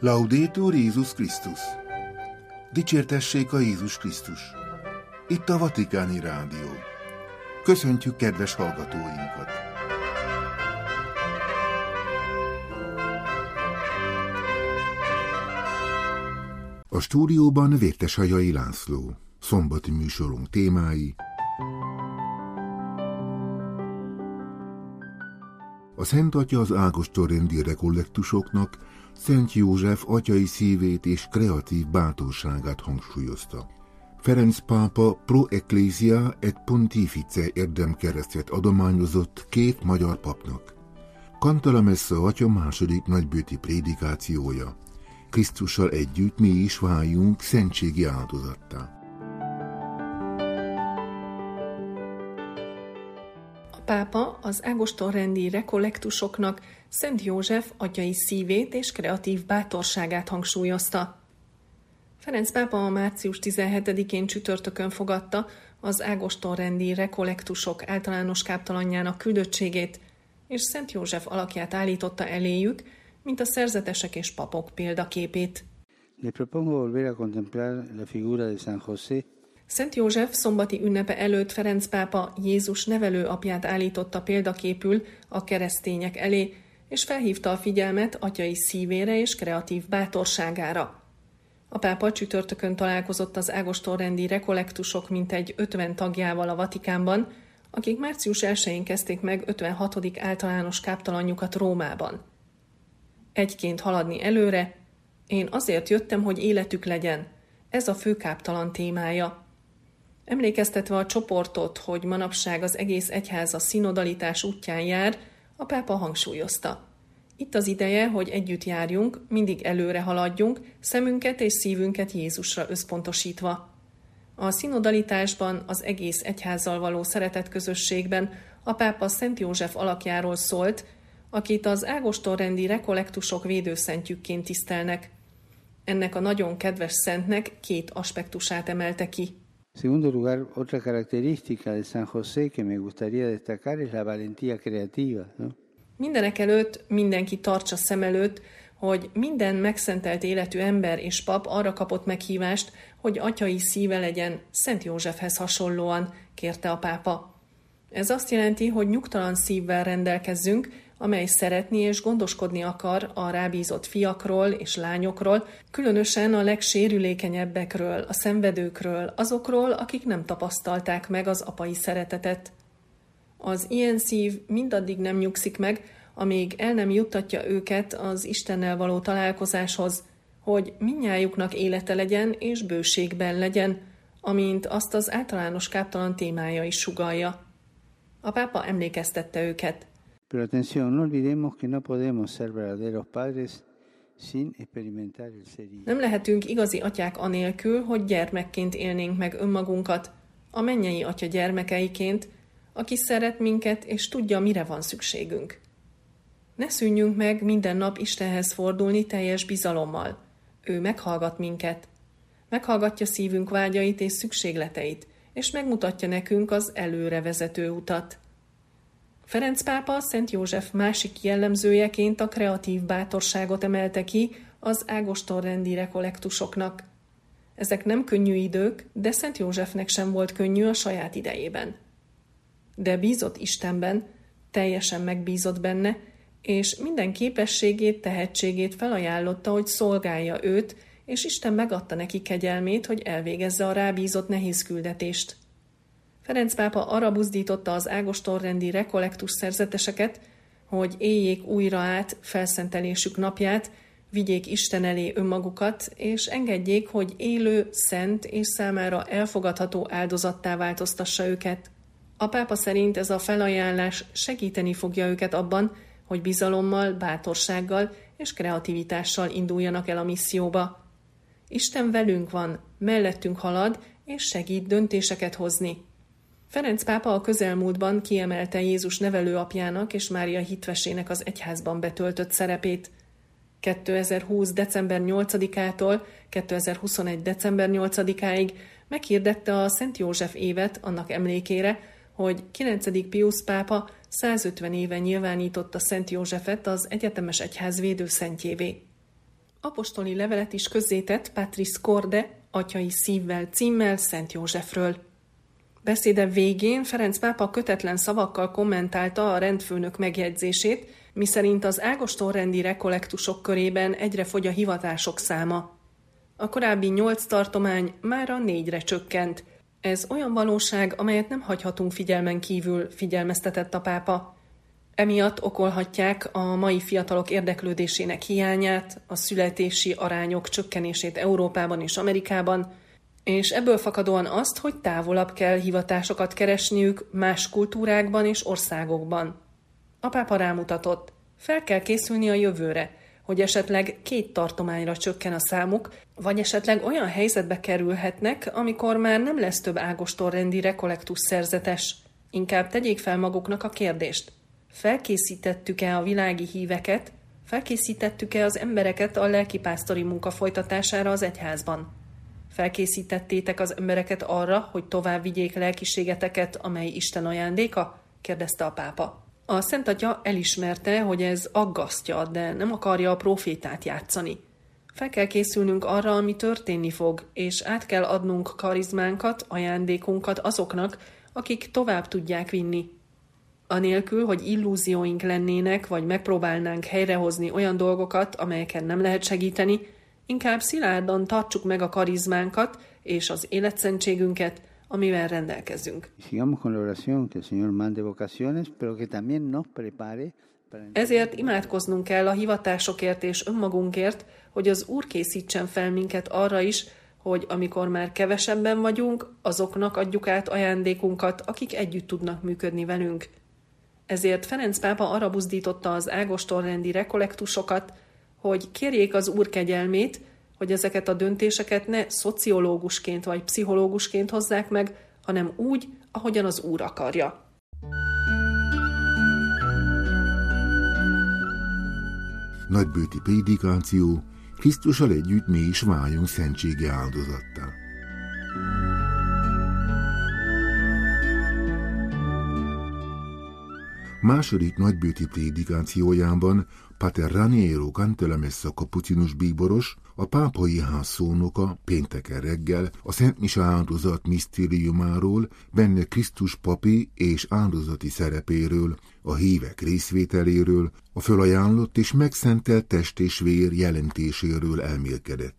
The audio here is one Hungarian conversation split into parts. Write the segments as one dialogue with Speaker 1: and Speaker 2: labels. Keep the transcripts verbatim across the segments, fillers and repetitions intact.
Speaker 1: Laudetur Jézus Krisztus! Dicsértessék a Jézus Krisztus! Itt a Vatikáni Rádió. Köszöntjük kedves hallgatóinkat! A stúdióban Vértesajai László. Szombati műsorunk témái: a Szent Atya az Ágoston-rendi rekollektusoknak Szent József atyai szívét és kreatív bátorságát hangsúlyozta. Ferenc pápa Pro Ecclesia et Pontifice érdemkeresztet adományozott két magyar papnak. Canta la Messa atya második nagybőti prédikációja. Krisztussal együtt mi is váljunk szentségi áldozattá.
Speaker 2: A pápa az Ágoston-rendi rekollektusoknak Szent József atyai szívét és kreatív bátorságát hangsúlyozta. Ferenc pápa a március tizenhetedikén csütörtökön fogadta az Ágoston-rendi rekollektusok általános káptalanjának küldöttségét, és Szent József alakját állította eléjük, mint a szerzetesek és papok példaképét.
Speaker 3: Le propongo volver a contemplar la figura de San José.
Speaker 2: Szent József szombati ünnepe előtt Ferenc pápa Jézus nevelő apját állította példaképül a keresztények elé, és felhívta a figyelmet atyai szívére és kreatív bátorságára. A pápa csütörtökön találkozott az Ágoston-rendi rekollektusok mintegy ötven tagjával a Vatikánban, akik március elsején kezdték meg ötvenhatodik általános káptalanjukat Rómában. Egyként haladni előre, én azért jöttem, hogy életük legyen. Ez a fő káptalan témája. Emlékeztetve a csoportot, hogy manapság az egész egyház a szinodalitás útján jár, a pápa hangsúlyozta. Itt az ideje, hogy együtt járjunk, mindig előre haladjunk, szemünket és szívünket Jézusra összpontosítva. A szinodalitásban, az egész egyházzal való szeretetközösségben a pápa Szent József alakjáról szólt, akit az Ágoston-rendi rekollektusok védőszentjükként tisztelnek. Ennek a nagyon kedves szentnek két aspektusát emelte ki.
Speaker 3: Segundo lugar, otra característica de San José que me gustaría destacar es la valentía creativa, ¿no?
Speaker 2: Mindenek előtt mindenki tartsa szem előtt, hogy minden megszentelt életű ember és pap arra kapott meghívást, hogy atyai szíve legyen Szent Józsefhez hasonlóan, kérte a pápa. Ez azt jelenti, hogy nyugtalan szívvel rendelkezzünk, amely szeretni és gondoskodni akar a rábízott fiakról és lányokról, különösen a legsérülékenyebbekről, a szenvedőkről, azokról, akik nem tapasztalták meg az apai szeretetet. Az ilyen szív mindaddig nem nyugszik meg, amíg el nem juttatja őket az Istennel való találkozáshoz, hogy mindnyájuknak élete legyen és bőségben legyen, amint azt az általános káptalan témája is sugallja. A pápa emlékeztette őket.
Speaker 3: Pero atención, no olvidemos que no podemos ser verdaderos padres sin experimentar el ser hijo.
Speaker 2: Nem lehetünk igazi atyák anélkül, hogy gyermekként élnénk meg önmagunkat, a mennyei atya gyermekeiként, aki szeret minket és tudja, mire van szükségünk. Ne szűnjünk meg minden nap Istenhez fordulni teljes bizalommal. Ő meghallgat minket. Meghallgatja szívünk vágyait és szükségleteit, és megmutatja nekünk az előre vezető utat. Ferenc pápa Szent József másik jellemzőjeként a kreatív bátorságot emelte ki az Ágoston-rendi rekollektusoknak. Ezek nem könnyű idők, de Szent Józsefnek sem volt könnyű a saját idejében. De bízott Istenben, teljesen megbízott benne, és minden képességét, tehetségét felajánlotta, hogy szolgálja őt, és Isten megadta neki kegyelmét, hogy elvégezze a rábízott nehéz küldetést. Ferenc pápa arra buzdította az Ágoston-rendi rekollektus szerzeteseket, hogy éljék újra át felszentelésük napját, vigyék Isten elé önmagukat, és engedjék, hogy élő, szent és számára elfogadható áldozattá változtassa őket. A pápa szerint ez a felajánlás segíteni fogja őket abban, hogy bizalommal, bátorsággal és kreativitással induljanak el a misszióba. Isten velünk van, mellettünk halad, és segít döntéseket hozni. Ferenc pápa a közelmúltban kiemelte Jézus nevelőapjának és Mária hitvesének az egyházban betöltött szerepét. kétezer-húsz. december nyolcadikától kétezer-huszonegy. december nyolcadikáig meghirdette a Szent József évet annak emlékére, hogy kilencedik Piusz pápa százötven éve nyilvánította Szent Józsefet az egyetemes egyház védőszentjévé. Apostoli levelet is közzétett Patris Corde, Atyai szívvel címmel Szent Józsefről. Beszéde végén Ferenc pápa kötetlen szavakkal kommentálta a rendfőnök megjegyzését, miszerint az ágostonrendi rekollektusok körében egyre fogy a hivatások száma. A korábbi nyolc tartomány mára négyre csökkent. Ez olyan valóság, amelyet nem hagyhatunk figyelmen kívül, figyelmeztetett a pápa. Emiatt okolhatják a mai fiatalok érdeklődésének hiányát, a születési arányok csökkenését Európában és Amerikában, és ebből fakadóan azt, hogy távolabb kell hivatásokat keresniük más kultúrákban és országokban. A pápa rámutatott, fel kell készülni a jövőre, hogy esetleg két tartományra csökken a számuk, vagy esetleg olyan helyzetbe kerülhetnek, amikor már nem lesz több ágostonrendi rekollektus szerzetes. Inkább tegyék fel maguknak a kérdést. Felkészítettük-e a világi híveket, felkészítettük-e az embereket a lelkipásztori munka folytatására az egyházban? Felkészítettétek az embereket arra, hogy tovább vigyék lelkiségeteket, amely Isten ajándéka? Kérdezte a pápa. A Szent Atya elismerte, hogy ez aggasztja, de nem akarja a prófétát játszani. Fel kell készülnünk arra, ami történni fog, és át kell adnunk karizmánkat, ajándékunkat azoknak, akik tovább tudják vinni. Anélkül, hogy illúzióink lennének, vagy megpróbálnánk helyrehozni olyan dolgokat, amelyeken nem lehet segíteni, inkább szilárdan tartsuk meg a karizmánkat és az életszentségünket, amivel rendelkezünk. Ezért imádkoznunk kell a hivatásokért és önmagunkért, hogy az Úr készítsen fel minket arra is, hogy amikor már kevesebben vagyunk, azoknak adjuk át ajándékunkat, akik együtt tudnak működni velünk. Ezért Ferenc pápa arra buzdította az ágostonrendi rekollektusokat, hogy kérjék az Úr kegyelmét, hogy ezeket a döntéseket ne szociológusként vagy pszichológusként hozzák meg, hanem úgy, ahogyan az Úr akarja.
Speaker 1: Nagybőti prédikáció, Krisztussal együtt mi is váljunk szentsége áldozattá. Második nagybőti prédikációjában Pater Raniero Cantalamessa kapucinus bíboros, a pápai ház szónoka pénteken reggel a Szent Mise áldozat misztériumáról, benne Krisztus papi és áldozati szerepéről, a hívek részvételéről, a fölajánlott és megszentelt test és vér jelentéséről elmélkedett.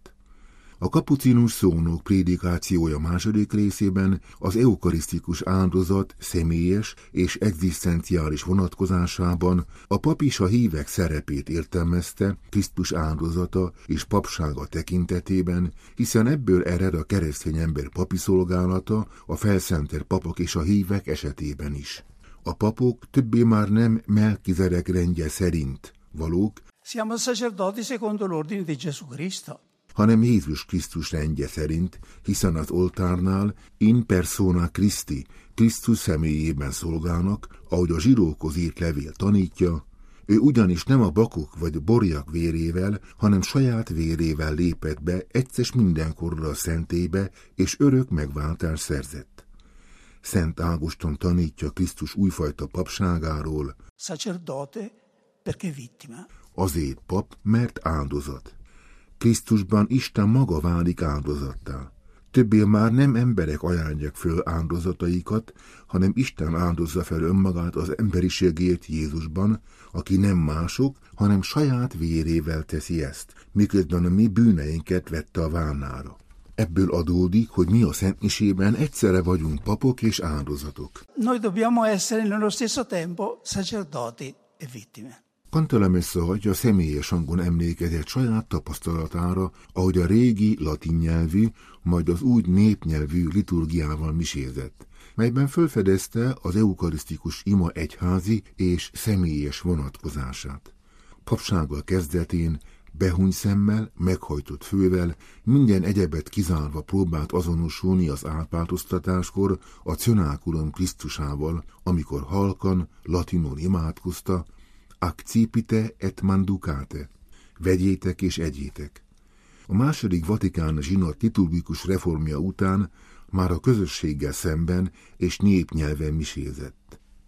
Speaker 1: A kapucinus szónok prédikációja második részében az eukarisztikus áldozat személyes és egzisztenciális vonatkozásában a pap és a hívek szerepét értelmezte Krisztus áldozata és papsága tekintetében, hiszen ebből ered a keresztény ember papi szolgálata a felszentelt papok és a hívek esetében is. A papok többé már nem Melkizedek rendje szerint valók,
Speaker 4: siamo sacerdoti secondo l'ordine di Gesù Cristo,
Speaker 1: hanem Jézus Krisztus rendje szerint, hiszen az oltárnál in persona Christi, Krisztus személyében szolgálnak, ahogy a zsidókhoz írt levél tanítja, ő ugyanis nem a bakok vagy borjak vérével, hanem saját vérével lépett be egyszer mindenkorra a szentélybe, és örök megváltás szerzett. Szent Ágoston tanítja Krisztus újfajta papságáról,
Speaker 4: sacerdote perché vittima.
Speaker 1: Azért pap, mert áldozat. Krisztusban Isten maga válik áldozattá. Többé már nem emberek ajánlják föl áldozataikat, hanem Isten áldozza fel önmagát az emberiségért Jézusban, aki nem mások, hanem saját vérével teszi ezt, miközben a mi bűneinket vette a vállára. Ebből adódik, hogy mi a szentmisében egyszerre vagyunk papok és áldozatok.
Speaker 4: Noi dobbiamo essere nello stesso tempo sacerdoti e vittime.
Speaker 1: Cantalamessa atya személyes hangon emlékezett saját tapasztalatára, ahogy a régi latin nyelvű, majd az új népnyelvű liturgiával misézett, melyben felfedezte az eukarisztikus ima egyházi és személyes vonatkozását. Papsága kezdetén behuny szemmel, meghajtott fővel, minden egyebet kizárva próbált azonosulni az átváltoztatáskor a Cenaculum Krisztusával, amikor halkan, latinon imádkozta, accipite et manducate, vegyétek és egyétek. A második Vatikán zsinat liturgikus reformja után már a közösséggel szemben és népnyelven misézett.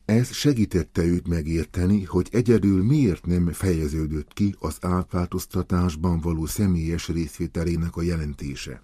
Speaker 1: Ez segítette őt megérteni, hogy egyedül miért nem fejeződött ki az átváltoztatásban való személyes részvételének a jelentése.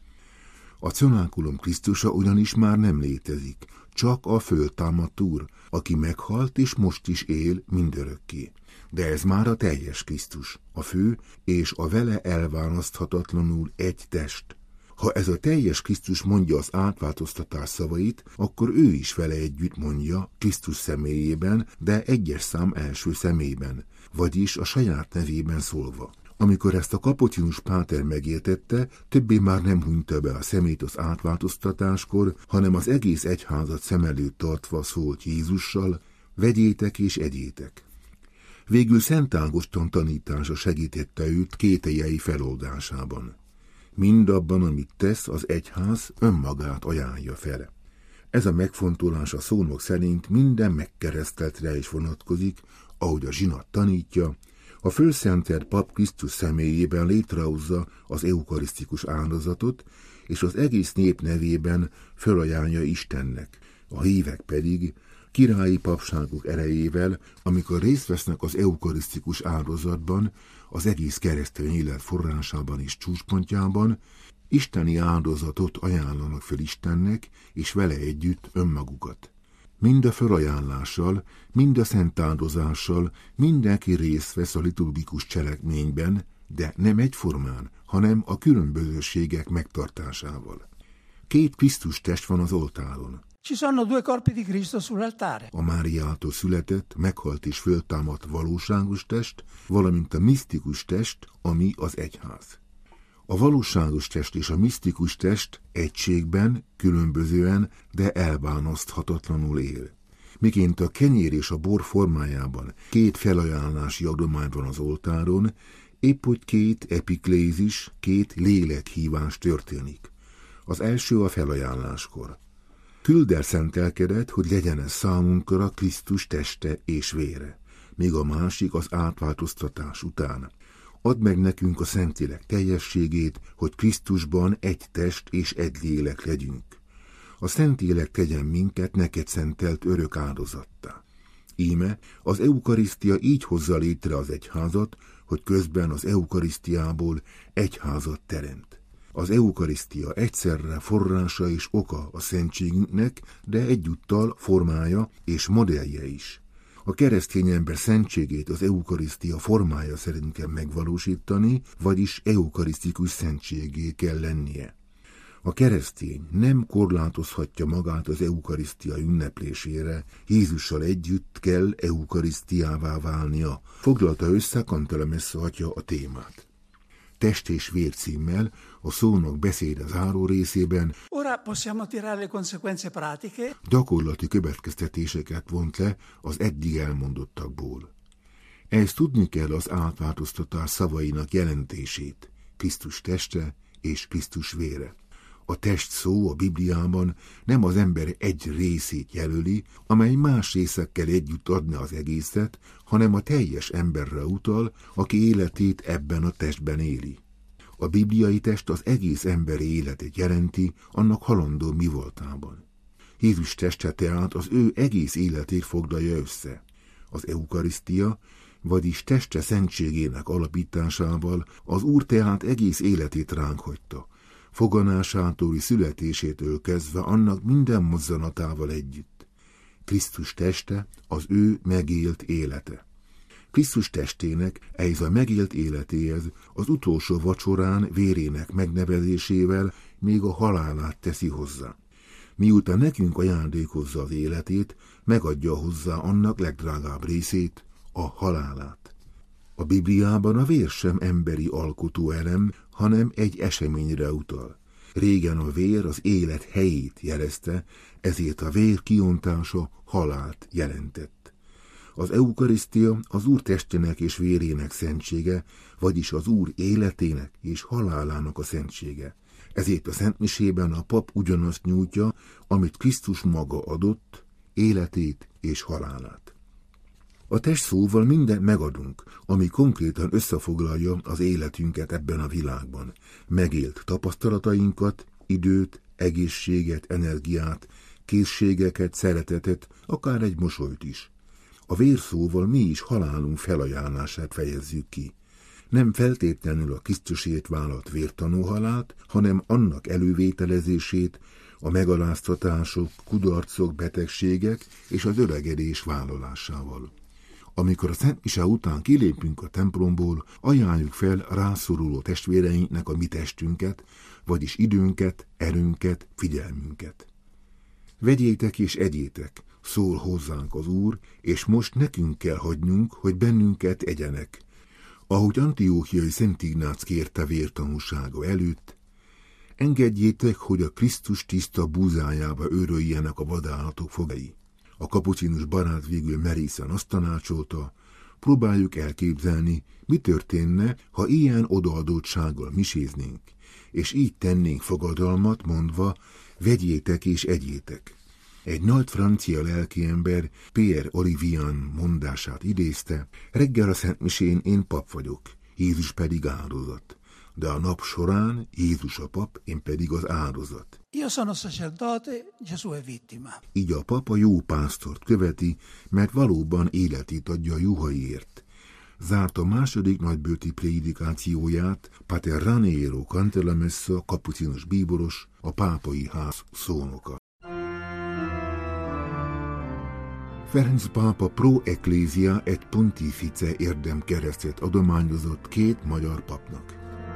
Speaker 1: A cenákulum Krisztusa ugyanis már nem létezik, csak a föltámadt Úr, aki meghalt és most is él mindörökké. De ez már a teljes Krisztus, a fő és a vele elválaszthatatlanul egy test. Ha ez a teljes Krisztus mondja az átváltoztatás szavait, akkor ő is vele együtt mondja Krisztus személyében, de egyes szám első személyben, vagyis a saját nevében szólva. Amikor ezt a Kapucinus páter megértette, többé már nem hunyta be a szemét az átváltoztatáskor, hanem az egész egyházat szem előtt tartva szólt Jézussal: vegyétek és egyétek. Végül Szent Ágoston tanítása segítette őt kételyei feloldásában. Mindabban, amit tesz, az egyház önmagát ajánlja fel. Ez a megfontolás a szónok szerint minden megkereszteltre is vonatkozik, ahogy a zsinat tanítja, a fölszentelt pap Krisztus személyében létrehozza az eukarisztikus áldozatot, és az egész nép nevében felajánlja Istennek, a hívek pedig királyi papságuk erejével, amikor részt vesznek az eukarisztikus áldozatban, az egész keresztény élet forrásában és csúcspontjában, isteni áldozatot ajánlanak fel Istennek, és vele együtt önmagukat. Mind a felajánlással, mind a szent áldozással mindenki részt vesz a liturgikus cselekményben, de nem egyformán, hanem a különbözőségek megtartásával. Két Krisztus test van az oltáron.
Speaker 4: Ci sono due corpi di Cristo sull'altare.
Speaker 1: A Máriától született, meghalt és föltámadt valóságos test, valamint a misztikus test, ami az egyház. A valóságos test és a misztikus test egységben, különbözően, de elválaszthatatlanul él. Miként a kenyér és a bor formájában két felajánlási adomány van az oltáron, épp hogy két epiklézis, két lélekhívás történik. Az első a felajánláskor. Küld el szentelkedett, hogy legyen ez számunkra Krisztus teste és vére, míg a másik az átváltoztatás után. Add meg nekünk a Szentlélek teljességét, hogy Krisztusban egy test és egy lélek legyünk. A Szentlélek tegyen minket neked szentelt örök áldozattá. Íme az eukarisztia így hozza létre az egyházat, hogy közben az eukarisztiából egyházat teremt. Az eukarisztia egyszerre forrása és oka a szentségünknek, de egyúttal formája és modellje is. A keresztény ember szentségét az eukarisztia formája szerint kell megvalósítani, vagyis eukarisztikus szentségé kell lennie. A keresztény nem korlátozhatja magát az eukarisztia ünneplésére, Jézussal együtt kell eukarisztiává válnia, foglalta össze Cantalamessa atya a témát. Test és vér címmel a szónok beszéde záró részében
Speaker 4: Ora possiamo tirare le conseguenze pratiche.
Speaker 1: Gyakorlati következtetéseket vont le az eddig elmondottakból. Ezt tudni kell az átváltoztatás szavainak jelentését, Krisztus teste és Krisztus vére. A test szó a Bibliában nem az ember egy részét jelöli, amely más részekkel együtt adna az egészet, hanem a teljes emberre utal, aki életét ebben a testben éli. A bibliai test az egész emberi életet jelenti, annak halandó mi voltában. Jézus teste tehát az ő egész életét foglalja össze. Az eukarisztia, vagyis teste szentségének alapításával az Úr tehát egész életét ránk hagyta, foganásától születésétől kezdve annak minden mozzanatával együtt. Krisztus teste az ő megélt élete. Krisztus testének ez a megélt életéhez az utolsó vacsorán vérének megnevezésével még a halálát teszi hozzá. Miután nekünk ajándékozza az életét, megadja hozzá annak legdrágább részét, a halálát. A Bibliában a vér sem emberi alkotó elem, hanem egy eseményre utal. Régen a vér az élet helyét jelezte, ezért a vér kiontása halált jelentett. Az eukarisztia az Úr testének és vérének szentsége, vagyis az Úr életének és halálának a szentsége. Ezért a szentmisében a pap ugyanazt nyújtja, amit Krisztus maga adott, életét és halálát. A test szóval mindent megadunk, ami konkrétan összefoglalja az életünket ebben a világban. Megélt tapasztalatainkat, időt, egészséget, energiát, készségeket, szeretetet, akár egy mosolyt is. A vérszóval mi is halálunk felajánlását fejezzük ki. Nem feltétlenül a Krisztusért vállalt vértanú halált, hanem annak elővételezését, a megaláztatások, kudarcok, betegségek és az öregedés vállalásával. Amikor a Szent Mise után kilépünk a templomból, ajánljuk fel rászoruló testvéreinknek a mi testünket, vagyis időnket, erőnket, figyelmünket. Vegyétek és egyétek, szól hozzánk az Úr, és most nekünk kell hagynunk, hogy bennünket egyenek. Ahogy Antióchiai Szent Ignác kérte vértanúsága előtt, engedjétek, hogy a Krisztus tiszta búzájába őröljenek a vadállatok fogai. A kapucinus barát végül merészen azt tanácsolta, próbáljuk elképzelni, mi történne, ha ilyen odaadottsággal miséznénk, és így tennénk fogadalmat, mondva, vegyétek és egyétek. Egy nagy francia lelkiember, Pierre Olivian mondását idézte, reggel a szentmisén én pap vagyok, Jézus pedig áldozat. De a nap során Jézus a pap, én pedig az áldozat.
Speaker 4: Io sono sacerdote, Gesù è vittima.
Speaker 1: Így a pap a jó pásztort követi, mert valóban életét adja a juhaiért. Zárt a második nagybőti prédikációját Pater Raniero Cantalamessa, kapucinus bíboros, a pápai ház szónoka. Ferenc pápa Pro Ecclesia et Pontifice érdemkeresztet adományozott két magyar papnak.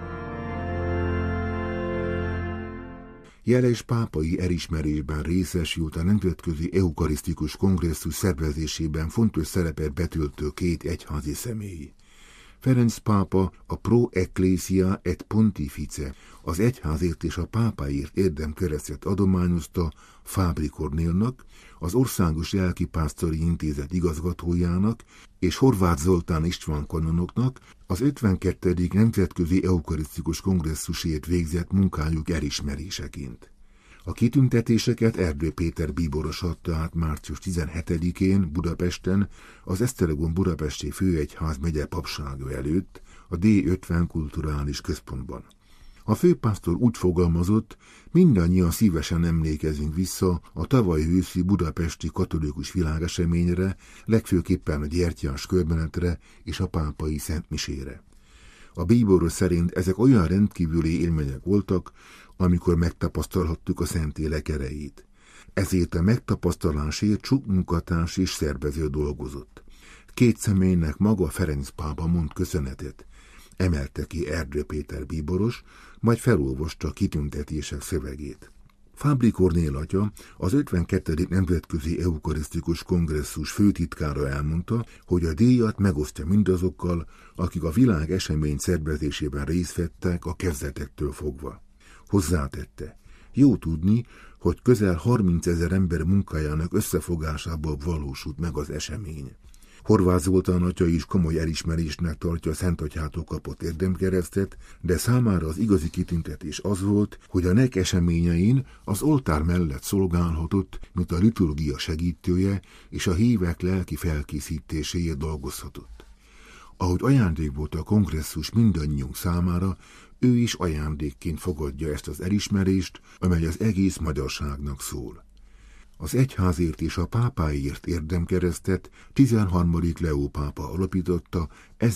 Speaker 1: Jeles pápai elismerésben részesült a Nemzetközi Eukarisztikus Kongresszus szervezésében fontos szerepet betöltő két egyházi személy. Ferenc pápa a Pro Ecclesia et Pontifice, az egyházért és a pápáért érdemkeresztet adományozta Fábri Kornélnak, az Országos Lelkipásztori Intézet igazgatójának és Horváth Zoltán István kanonoknak az ötvenkettedik Nemzetközi Eukarisztikus Kongresszusért végzett munkájuk elismeréseként. A kitüntetéseket Erdő Péter bíboros adta át március tizenhetedikén Budapesten az Esztergom budapesti főegyház megye papsága előtt a dé ötven kulturális központban. A főpásztor úgy fogalmazott, mindannyian szívesen emlékezünk vissza a tavaly őszi budapesti katolikus világeseményre, legfőképpen a gyertyás körbenetre és a pápai szentmisére. A bíboros szerint ezek olyan rendkívüli élmények voltak, amikor megtapasztalhattuk a Szentlélek erejét. Ezért a megtapasztalásért sok munkatárs és szervező dolgozott. Két személynek maga Ferenc pápa mond köszönetet, emelte ki Erdő Péter bíboros, majd felolvasta a kitüntetések szövegét. Fábri Kornél atya, az ötvenkettedik Nemzetközi Eukarisztikus Kongresszus főtitkára elmondta, hogy a díjat megosztja mindazokkal, akik a világ esemény szervezésében részt vettek a kezdetektől fogva. Hozzátette, jó tudni, hogy közel harmincezer ember munkájának összefogásából valósult meg az esemény. Horváth Zoltán atya is komoly elismerésnek tartja a Szentatyától kapott érdemkeresztet, de számára az igazi kitüntetés az volt, hogy a nek eseményein az oltár mellett szolgálhatott, mint a liturgia segítője és a hívek lelki felkészítéséért dolgozhatott. Ahogy ajándék volt a kongresszus mindannyiunk számára, ő is ajándékként fogadja ezt az elismerést, amely az egész magyarságnak szól. Az egyházért és a pápáért érdemkeresztet tizenharmadik Leó pápa alapította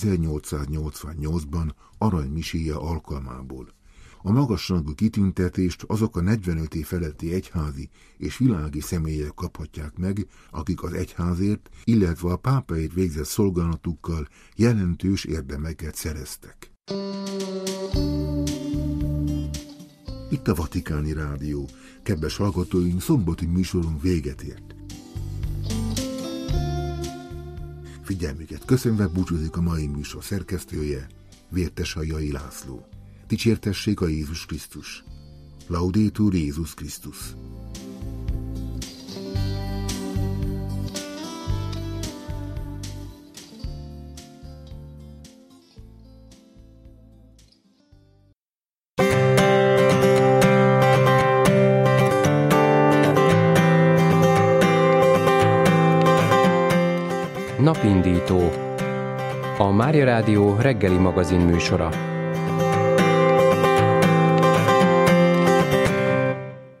Speaker 1: ezernyolcszáznyolcvannyolcban aranymiséje alkalmából. A magasrangú kitüntetést azok a negyvenöt év feletti egyházi és világi személyek kaphatják meg, akik az egyházért, illetve a pápaért végzett szolgálatukkal jelentős érdemeket szereztek. Itt a Vatikáni Rádió. Kedves hallgatóink, szombati műsorunk véget ért. Figyelmüket köszönve búcsúzik a mai műsor szerkesztője, Vértesai László. Dicsértessék a Jézus Krisztus. Laudetur Jézus Krisztus.
Speaker 5: Napindító. A Mária Rádió reggeli magazin műsora.